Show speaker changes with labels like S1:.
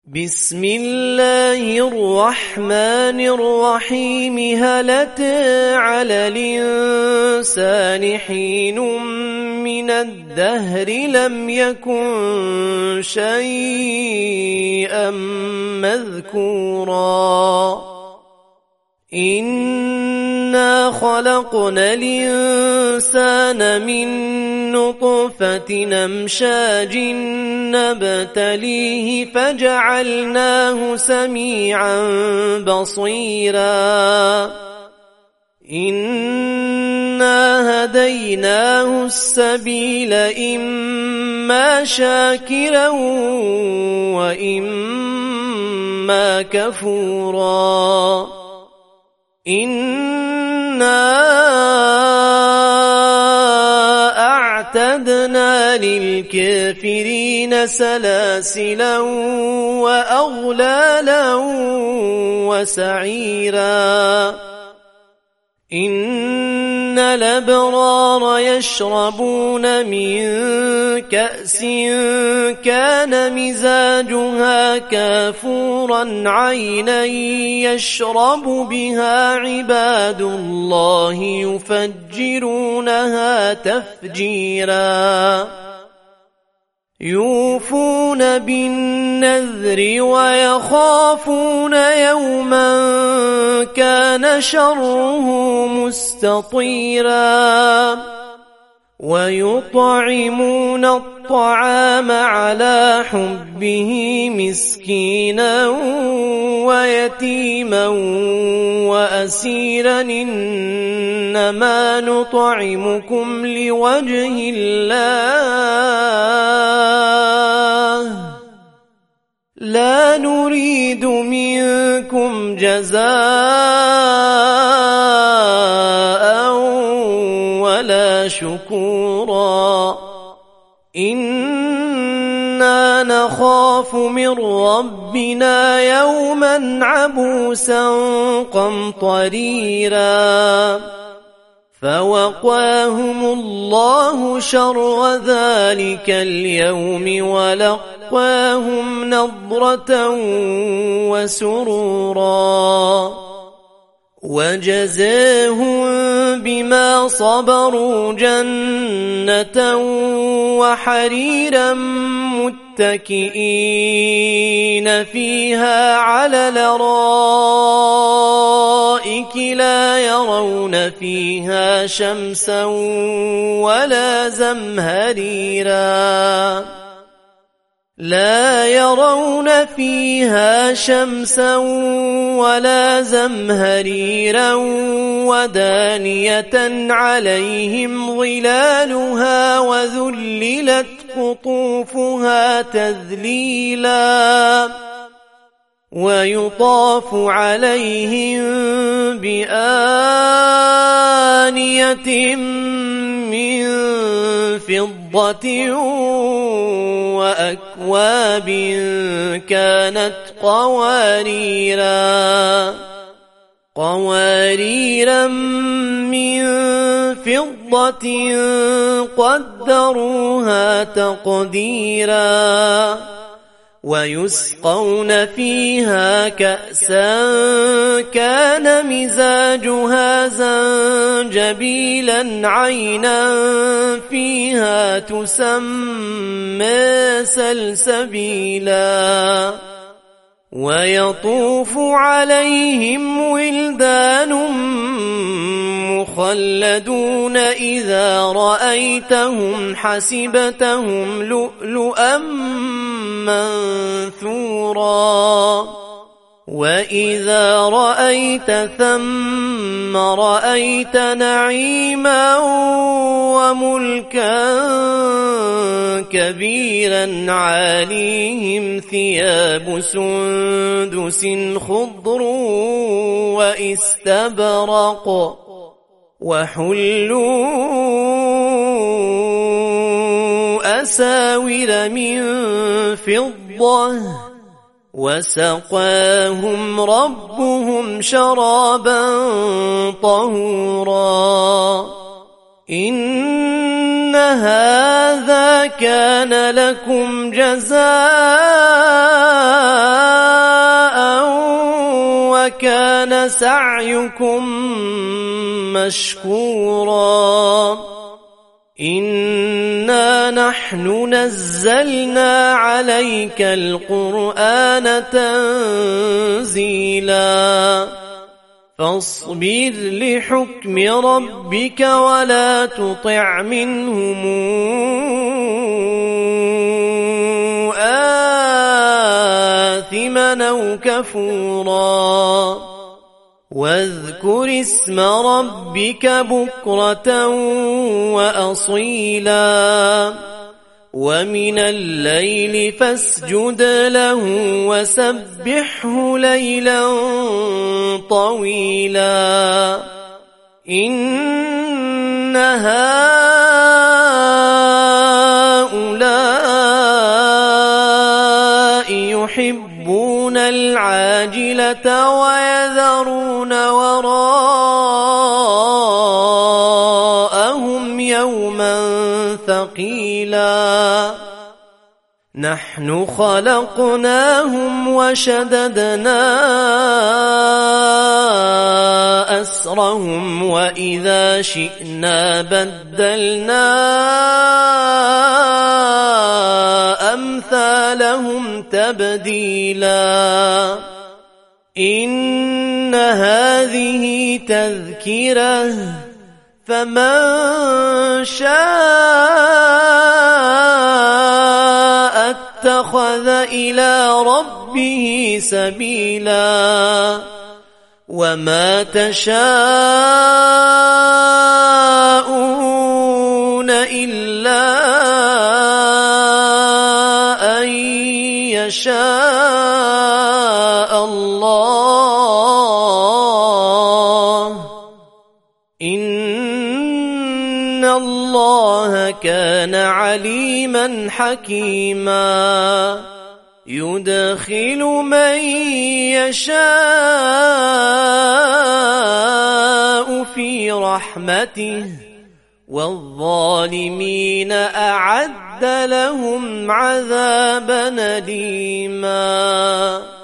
S1: بسم الله الرحمن الرحيم. هل أتى على الإنسان حين من الدهر لم يكن شيئا مذكورا إنا خلقنا الإنسان من نطفة أمشاج نبتليه فجعلناه سميعا بصيرا إنا هديناه السبيل إما شاكرا وإما كفورا إنا أعتدنا للكافرين سلاسلا وأغلالا وسعيرا إن الأبرار يشربون من كأس كان مزاجها كافورا عينا يشرب بها عباد الله يفجرونها تفجيرا يوفون بالنذر ويخافون يوما كان شره مستطيرا ويطعمون الطعام على حبه مسكينا ويتيما وأسيرا إنما نطعمكم لوجه الله لا نريد منكم جزاء ولا شكورا إنا نخاف من ربنا يوما عبوسا قمطريرا فوقاهم الله شر ذلك اليوم ولقاهم نضرة وسرورا وجزاهم بما صبروا جنة وحريرا متكئين فيها على الأرائك لا يرون فيها شمسا ولا زمهريرا لا يرون فيها شمسا ولا زمهريرا ودانية عليهم ظلالها وذللت قطوفها تذليلا ويطاف عليهم بآنية من فضة وأكواب كانت قواريرا من فضة قدروها تقديرا ويسقون فيها كأسا كان مزاجها زنجبيلا عينا فيها تسمى سلسبيلا ويطوف عليهم ولدان مخلدون إذا رأيتهم حسبتهم لؤلؤا منثورا وإذا رأيت ثم رأيت نعيما وملكا كبيرا عاليهم ثياب سندس خضر واستبرق وحلوا أساور من فضة وسقاهم ربهم شرابا طهورا إن هذا كان لكم جزاء وكان سعيكم مشكورا إنا نحن نزلنا عليك القرآن تنزيلا فاصبر لحكم ربك ولا تطع منهم آثما أو كفورا واذكر اسم ربك بكرة وأصيلا ومن الليل فاسجد له وسبحه ليلا طويلا إن هؤلاء يحبون العاجلة ويذرون وراءهم يوما ثقيلا نحن خلقناهم وشددنا أسرهم وإذا شئنا بدلنا أمثالهم تبديلا إن هذه تذكرة فمن شاء اتخذ إلى ربه سبيلا وما تشاءون إلا أن يشاء الله إن الله كان عليما حكيما يدخل من يشاء في رحمته والظالمين أعد لهم عذابا أليما